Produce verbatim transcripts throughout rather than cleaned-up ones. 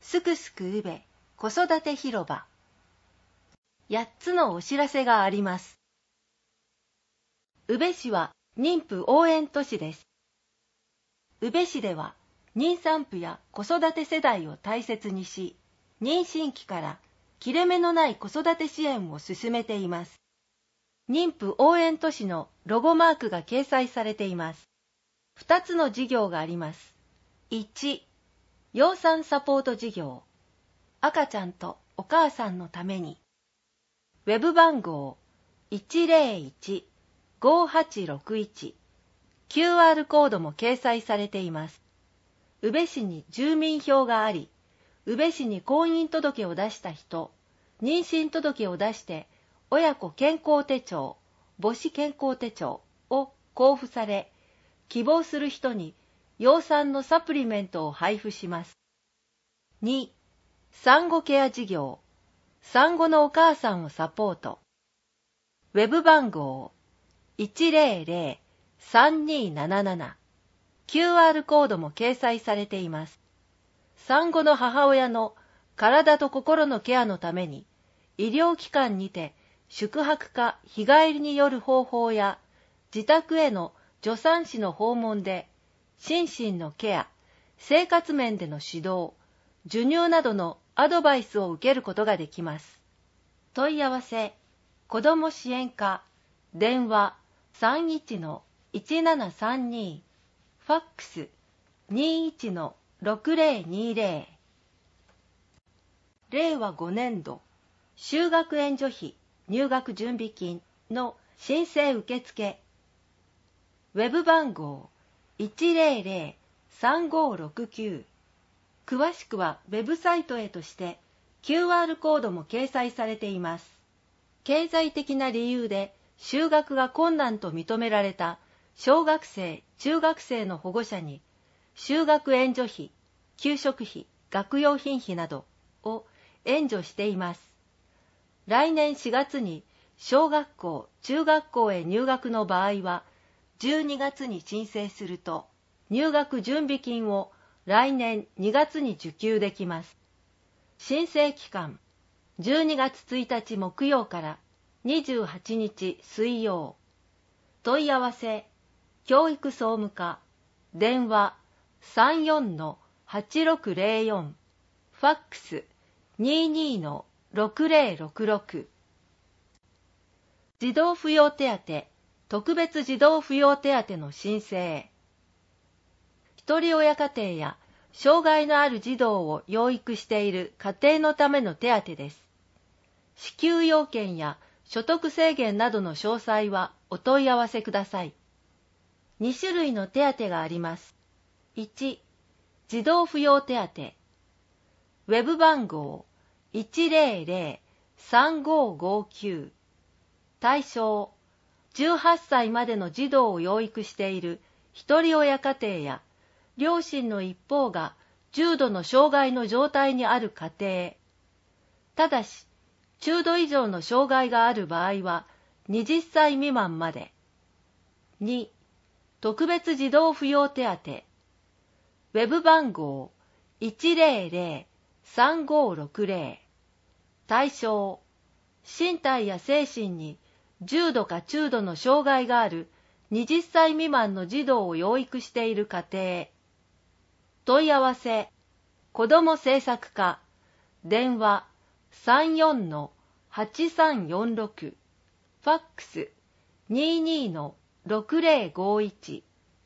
すくすくうべ子育て広場。やっつのお知らせがあります。宇部市は妊婦応援都市です。宇部市では妊産婦や子育て世代を大切にし、妊娠期から切れ目のない子育て支援を進めています。妊婦応援都市のロゴマークが掲載されています。ふたつの事業があります。いち、養産サポート事業。赤ちゃんとお母さんのために。ウェブ番号 いちゼロいち ごはちろくいち。キューアール コードも掲載されています。宇部市に住民票があり、宇部市に婚姻届を出した人、妊娠届を出して親子健康手帳、母子健康手帳を交付され、希望する人に養産のサプリメントを配布します。に、産後ケア事業、産後のお母さんをサポート。ウェブ番号 いちゼロゼロ さんにーなななな。キューアール コードも掲載されています。産後の母親の体と心のケアのために、医療機関にて宿泊か日帰りによる方法や、自宅への助産師の訪問で、心身のケア、生活面での指導、授乳などのアドバイスを受けることができます。問い合わせ、子ども支援課、電話 さんいちのいちななさんに、ファックス にいちのろくゼロにゼロ。れいわごねんど、就学援助費入学準備金の申請受付。ウェブ番号 いちゼロゼロ さんごろくきゅう。詳しくはウェブサイトへとして キューアール コードも掲載されています。経済的な理由で就学が困難と認められた小学生、中学生の保護者に就学援助費、給食費、学用品費などを援助しています。来年しがつに小学校、中学校へ入学の場合はじゅうにがつに申請すると入学準備金を来年にがつに受給できます。申請期間、じゅうにがつついたち木曜からにじゅうはちにち水曜。問い合わせ、教育総務課、電話 さんよんのはちろくゼロよん、ファックス ににのろくゼロろくろく。児童扶養手当、特別児童扶養手当の申請。ひとり親家庭や障害のある児童を養育している家庭のための手当です。支給要件や所得制限などの詳細はお問い合わせください。にしゅるいの手当があります。いち、児童扶養手当。ウェブ番号 いちゼロゼロ さんごごきゅう。対象、じゅうはっさいまでの児童を養育しているひとり親家庭や両親の一方が重度の障害の状態にある家庭。ただし、中度以上の障害がある場合ははたち未満まで。に、特別児童扶養手当。ウェブ番号 いちゼロゼロ さんごろくゼロ。対象、身体や精神に重度か中度の障害があるはたち未満の児童を養育している家庭。問い合わせ、子ども政策課、電話 さんよんのはちさんよんろく、ファックス ににのろくゼロごいち。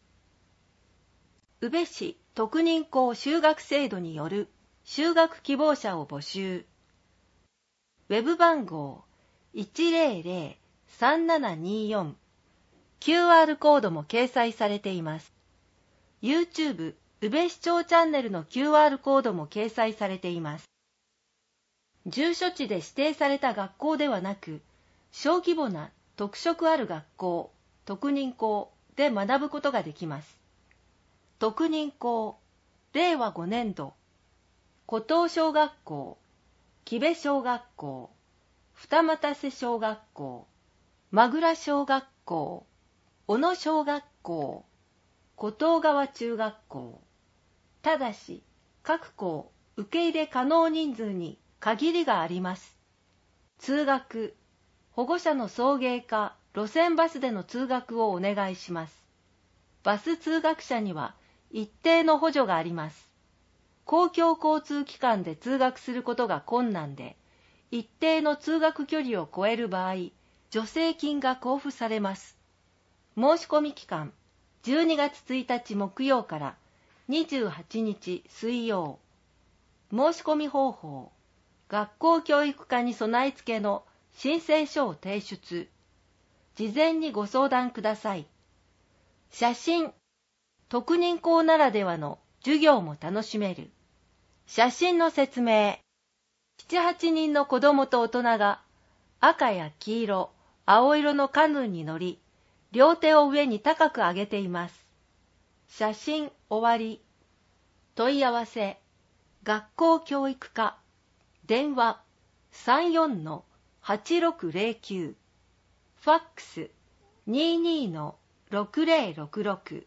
宇部市特認校就学制度による就学希望者を募集。ウェブ番号 いちゼロゼロ さんななによん。キューアール コードも掲載されています。YouTube 宇部市長チャンネルの キューアール コードも掲載されています。住所地で指定された学校ではなく、小規模な特色ある学校、特認校で学ぶことができます。特認校、れいわごねんど、古東小学校、木部小学校、二俣瀬小学校、間倉小学校、小野小学校、古東川中学校。ただし、各校受け入れ可能人数に限りがあります。通学、保護者の送迎か路線バスでの通学をお願いします。バス通学者には一定の補助があります。公共交通機関で通学することが困難で、一定の通学距離を超える場合、助成金が交付されます。申し込み期間、じゅうにがつついたち木曜からにじゅうはちにち水曜。申し込み方法、学校教育課に備え付けの申請書を提出。事前にご相談ください。写真、特認校ならではの授業も楽しめる。写真の説明。なな、はちにんの子供と大人が赤や黄色、青色のカヌーに乗り、両手を上に高く上げています。写真終わり。問い合わせ、学校教育課、電話 さんよんのはちろくゼロきゅう、ファックス にじゅうにのろくゼロろくろく。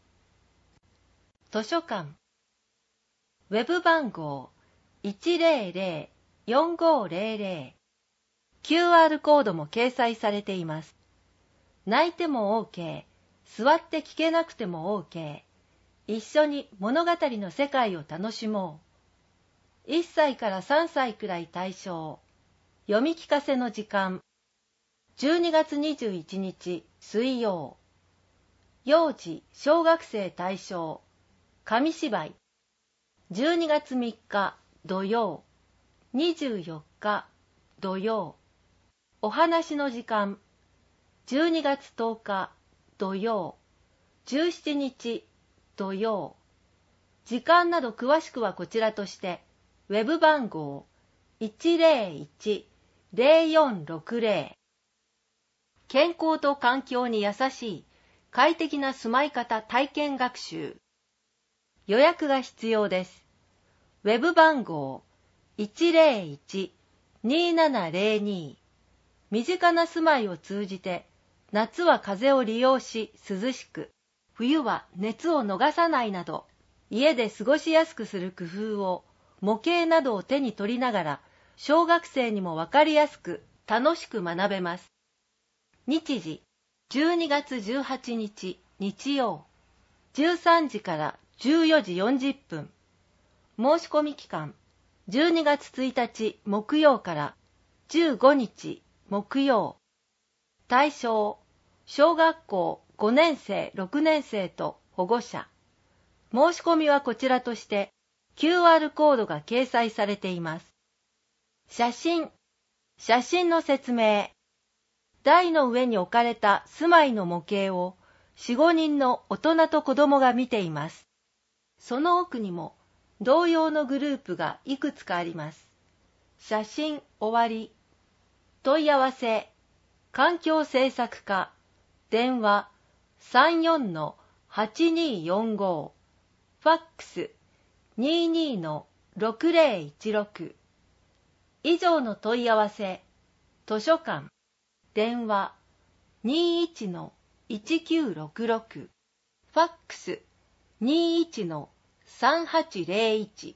図書館、ウェブ番号 いちゼロゼロ よんごゼロゼロ、キューアール コードも掲載されています。泣いても OK、座って聞けなくても OK、一緒に物語の世界を楽しもう。いっさいからさんさいくらい対象。読み聞かせの時間。じゅうにがつにじゅういちにち水曜。幼児、小学生対象。紙芝居。じゅうにがつみっか土曜。にじゅうよっか土曜。お話の時間。じゅうにがつとおか土曜。じゅうしちにち土曜。時間など詳しくはこちらとして、ウェブ番号 いちゼロいちゼロよんろくゼロ。健康と環境に優しい快適な住まい方体験学習。予約が必要です。ウェブ番号 いちゼロいちにーななゼロに。身近な住まいを通じて、夏は風を利用し涼しく、冬は熱を逃さないなど、家で過ごしやすくする工夫を、模型などを手に取りながら、小学生にもわかりやすく、楽しく学べます。日時、じゅうにがつじゅうはちにち日曜、じゅうさんじからじゅうよじよんじゅっぷん。申し込み期間、じゅうにがつついたち木曜からじゅうごにち木曜。対象、小学校ごねんせい、ろくねんせいと保護者。申し込みはこちらとして、キューアール コードが掲載されています。写真、写真の説明。台の上に置かれた住まいの模型をよん、ごにんの大人と子供が見ています。その奥にも同様のグループがいくつかあります。写真終わり。問い合わせ、環境政策課、電話 さんよんのはちにーよんご、ファックス にじゅうにのろくゼロいちろく。以上の問い合わせ、図書館、電話 にじゅういちのいちきゅうろくろく、ファックス にじゅういちのさんはちゼロいち。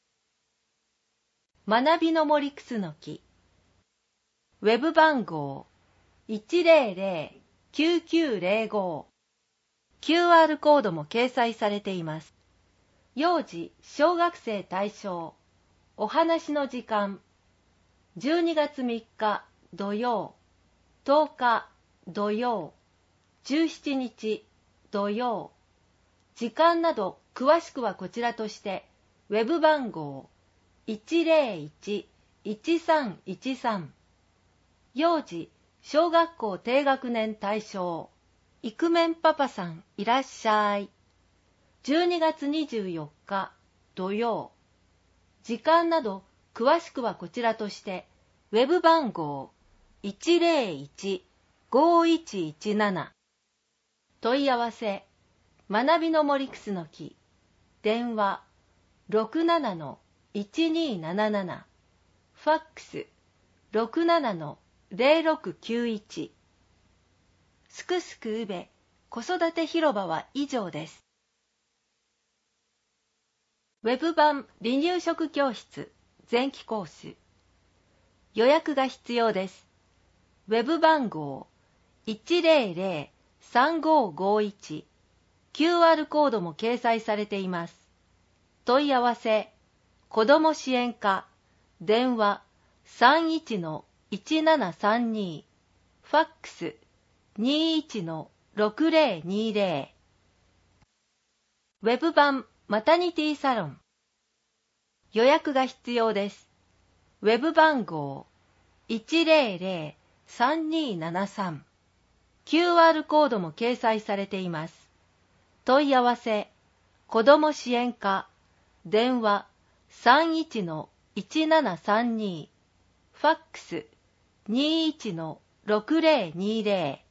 学びの森くすのき。ウェブ番号 いちゼロゼロ きゅうきゅうゼロご。キューアール コードも掲載されています。幼児、小学生対象。お話の時間。じゅうにがつみっか土曜。とおか土曜。じゅうしちにち土曜。時間など詳しくはこちらとして、ウェブ番号 いちゼロいちいちさんいちさん。幼児、小学校低学年対象。イクメンパパさんいらっしゃい。じゅうにがつにじゅうよっか土曜。時間など詳しくはこちらとして、ウェブ番号 いちゼロいちごいちいちなな。問い合わせ、学びの森くすのき。電話 ろくななのいちにーなななな。ファックス ろくななのゼロろくきゅういち。すくすくうべ子育て広場は以上です。 ウェブ版離乳食教室前期コース。予約が必要です。ウェブ番号 いちぜろぜろさんごごいち、キューアール コードも掲載されています。問い合わせ、子ども支援課、電話 さんいちのいちななさんに、ファックス にいちのろくぜろにぜろ。ウェブ版マタニティサロン。予約が必要です。ウェブ番号 いちぜろぜろさんにななさん、キューアール コードも掲載されています。問い合わせ、子ども支援課、電話 さんいちのいちななさんに、ファックス にいちのろくぜろにぜろ。